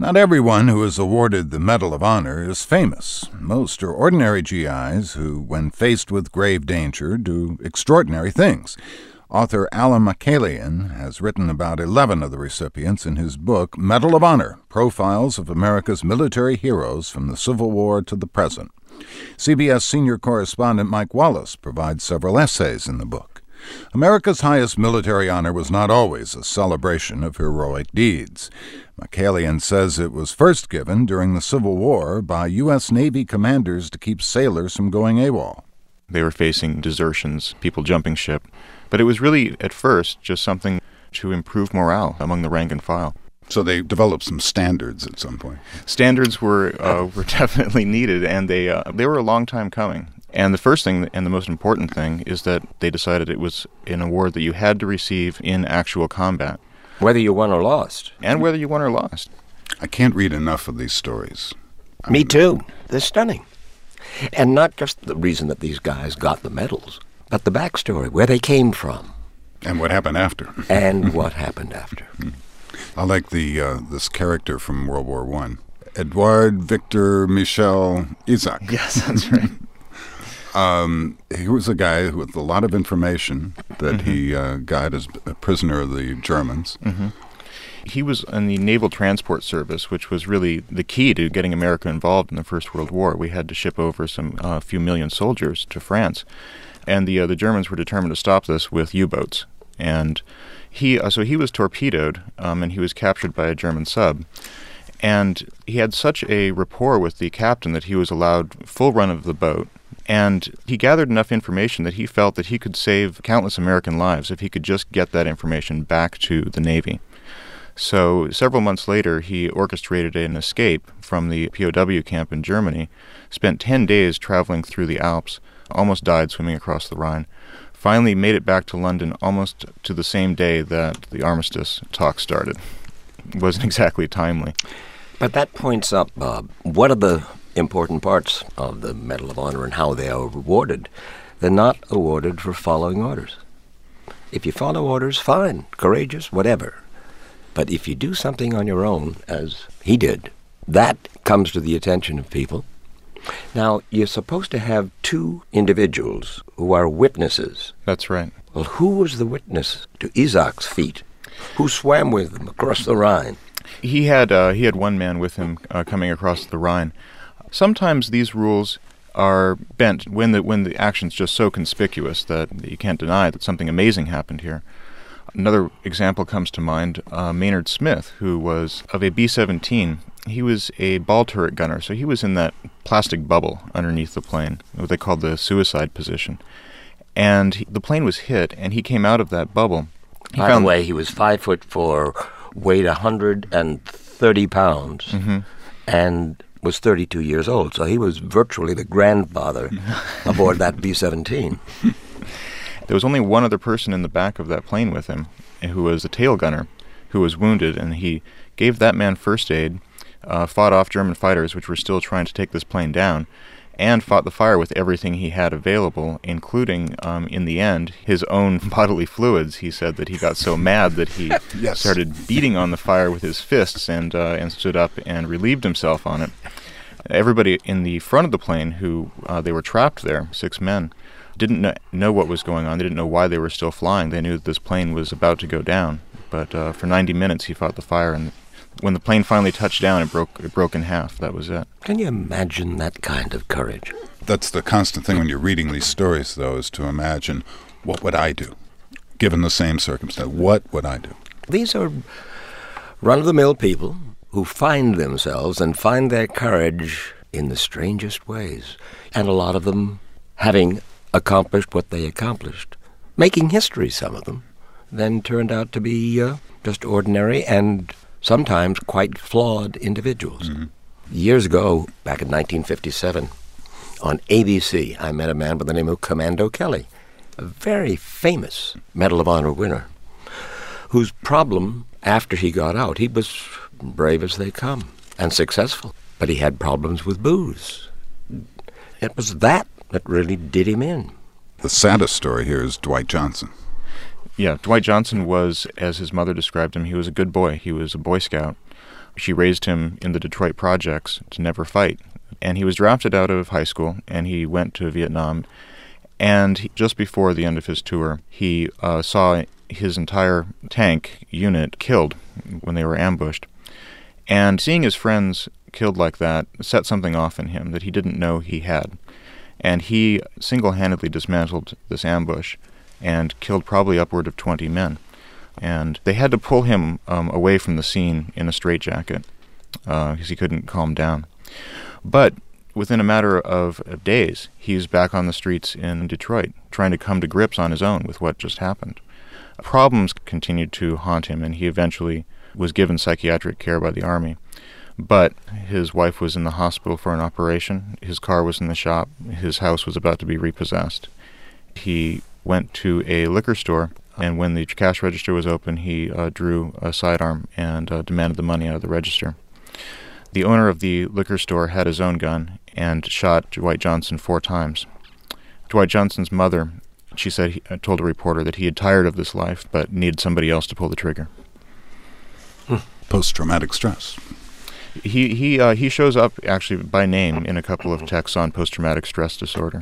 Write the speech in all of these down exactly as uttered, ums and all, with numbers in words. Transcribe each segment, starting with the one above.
Not everyone who is awarded the Medal of Honor is famous. Most are ordinary G Is who, when faced with grave danger, do extraordinary things. Author Alan McCallion has written about eleven of the recipients in his book, Medal of Honor, Profiles of America's Military Heroes from the Civil War to the Present. C B S senior correspondent Mike Wallace provides several essays in the book. America's highest military honor was not always a celebration of heroic deeds. McCallion says it was first given during the Civil War by U S Navy commanders to keep sailors from going AWOL. They were facing desertions, people jumping ship. But it was really, at first, just something to improve morale among the rank and file. So they developed some standards at some point. Standards were uh, were definitely needed, and they uh, they were a long time coming. And the first thing, and the most important thing, is that they decided it was an award that you had to receive in actual combat. Whether you won or lost. And whether you won or lost. I can't read enough of these stories. I Me mean, too. They're stunning. And not just the reason that these guys got the medals, but the backstory, where they came from. And what happened after. And what happened after. I like the uh, this character from World War One, Edouard Victor Michel Isaac. Yes, that's right. um, he was a guy with a lot of information that Mm-hmm. he uh, got as a prisoner of the Germans. Mm-hmm. He was in the Naval Transport Service, which was really the key to getting America involved in the First World War. We had to ship over some uh, few million soldiers to France, and the uh, the Germans were determined to stop this with U-boats. And he uh, so he was torpedoed, um, and he was captured by a German sub. And he had such a rapport with the captain that he was allowed full run of the boat. And he gathered enough information that he felt that he could save countless American lives if he could just get that information back to the Navy. So several months later, he orchestrated an escape from the P O W camp in Germany, spent ten days traveling through the Alps, almost died swimming across the Rhine, finally made it back to London almost to the same day that the armistice talk started. It wasn't exactly timely. But that points up, Bob, what are the important parts of the Medal of Honor and how they are rewarded? They're not awarded for following orders. If you follow orders, fine, courageous, whatever. But if you do something on your own, as he did, that comes to the attention of people. Now, you're supposed to have two individuals who are witnesses. That's right. Well, who was the witness to Isaac's feat? Who swam with him across the Rhine? He had uh, he had one man with him uh, coming across the Rhine. Sometimes these rules are bent when the when the action's just so conspicuous that you can't deny that something amazing happened here. Another example comes to mind, uh, Maynard Smith, who was of a B seventeen. He was a ball turret gunner, so he was in that plastic bubble underneath the plane, what they called the suicide position. And he, the plane was hit, and he came out of that bubble. He By found, the way, he was five foot four, weighed one hundred thirty pounds, Mhm. and was thirty-two years old. So he was virtually the grandfather aboard that B seventeen. There was only one other person in the back of that plane with him, who was a tail gunner, who was wounded, and he gave that man first aid, uh, fought off German fighters which were still trying to take this plane down, and fought the fire with everything he had available, including, um, in the end, his own bodily fluids. He said that he got so mad that he Yes. started beating on the fire with his fists and uh, and stood up and relieved himself on it. Everybody in the front of the plane, who uh, they were trapped there, six men, didn't kn- know what was going on. They didn't know why they were still flying. They knew that this plane was about to go down. But uh, for ninety minutes, he fought the fire, and when the plane finally touched down, it broke it broke in half. That was it. Can you imagine that kind of courage? That's the constant thing when you're reading these stories, though, is to imagine, what would I do? Given the same circumstance, what would I do? These are run-of-the-mill people who find themselves and find their courage in the strangest ways. And a lot of them having accomplished what they accomplished, making history, some of them, then turned out to be uh, just ordinary and sometimes quite flawed individuals. Mm-hmm. Years ago, back in nineteen fifty-seven, on A B C, I met a man by the name of Commando Kelly, a very famous Medal of Honor winner, whose problem, after he got out, he was brave as they come and successful, but he had problems with booze. It was that that really did him in. The saddest story here is Dwight Johnson. Yeah, Dwight Johnson was, as his mother described him, he was a good boy. He was a Boy Scout. She raised him in the Detroit projects to never fight. And he was drafted out of high school, and he went to Vietnam. And he, just before the end of his tour, he uh, saw his entire tank unit killed when they were ambushed. And seeing his friends killed like that set something off in him that he didn't know he had. And he single-handedly dismantled this ambush and killed probably upward of twenty men. And they had to pull him um, away from the scene in a straitjacket because uh, he couldn't calm down. But within a matter of, of days, he's back on the streets in Detroit, trying to come to grips on his own with what just happened. Problems continued to haunt him, and he eventually was given psychiatric care by the Army. But his wife was in the hospital for an operation, his car was in the shop, his house was about to be repossessed. He went to a liquor store, and when the cash register was open, he uh, drew a sidearm and uh, demanded the money out of the register. The owner of the liquor store had his own gun and shot Dwight Johnson four times. Dwight Johnson's mother, she said, he, uh, told a reporter that he had tired of this life but needed somebody else to pull the trigger. Hmm. Post-traumatic stress. He he uh, he shows up actually by name in a couple of texts on post-traumatic stress disorder.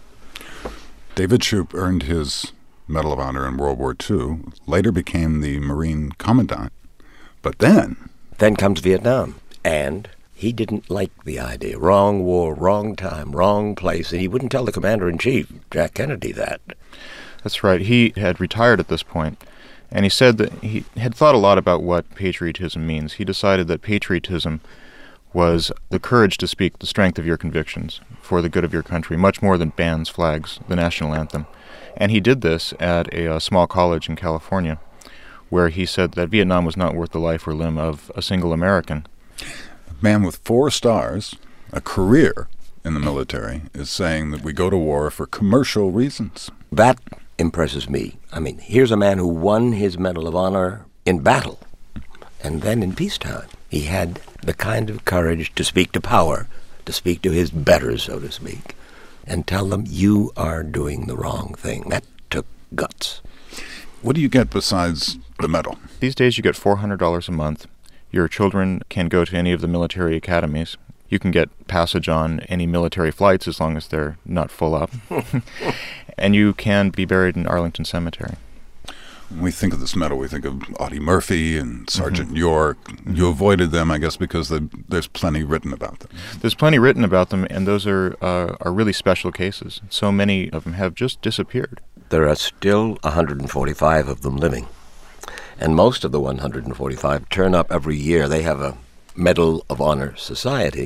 David Shoup earned his Medal of Honor in World War Two, later became the Marine Commandant. But then... Then comes Vietnam, and he didn't like the idea. Wrong war, wrong time, wrong place, and he wouldn't tell the Commander-in-Chief, Jack Kennedy, that. That's right. He had retired at this point. And he said that he had thought a lot about what patriotism means. He decided that patriotism was the courage to speak the strength of your convictions for the good of your country, much more than bands, flags, the national anthem. And he did this at a, a small college in California, where he said that Vietnam was not worth the life or limb of a single American. A man with four stars, a career in the military, is saying that we go to war for commercial reasons. That impresses me. I mean, here's a man who won his Medal of Honor in battle, and then in peacetime. He had the kind of courage to speak to power, to speak to his betters, so to speak, and tell them, you are doing the wrong thing. That took guts. What do you get besides the medal? These days you get four hundred dollars a month. Your children can go to any of the military academies. You can get passage on any military flights as long as they're not full up. And you can be buried in Arlington Cemetery. When we think of this medal, we think of Audie Murphy and Sergeant Mm-hmm. York. Mm-hmm. You avoided them, I guess, because they, there's plenty written about them. There's plenty written about them, and those are uh, are really special cases. So many of them have just disappeared. There are still one hundred forty-five of them living. And most of the one hundred forty-five turn up every year. They have a Medal of Honor Society.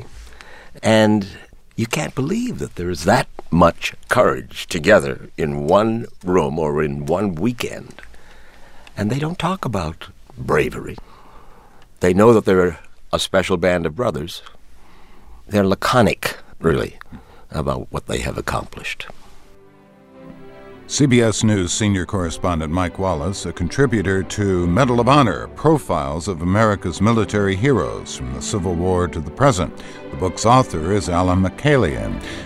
And you can't believe that there is that much courage together in one room or in one weekend. And they don't talk about bravery. They know that they're a special band of brothers. They're laconic, really, about what they have accomplished. C B S News senior correspondent Mike Wallace, a contributor to Medal of Honor, Profiles of America's Military Heroes from the Civil War to the Present. The book's author is Alan McCallion.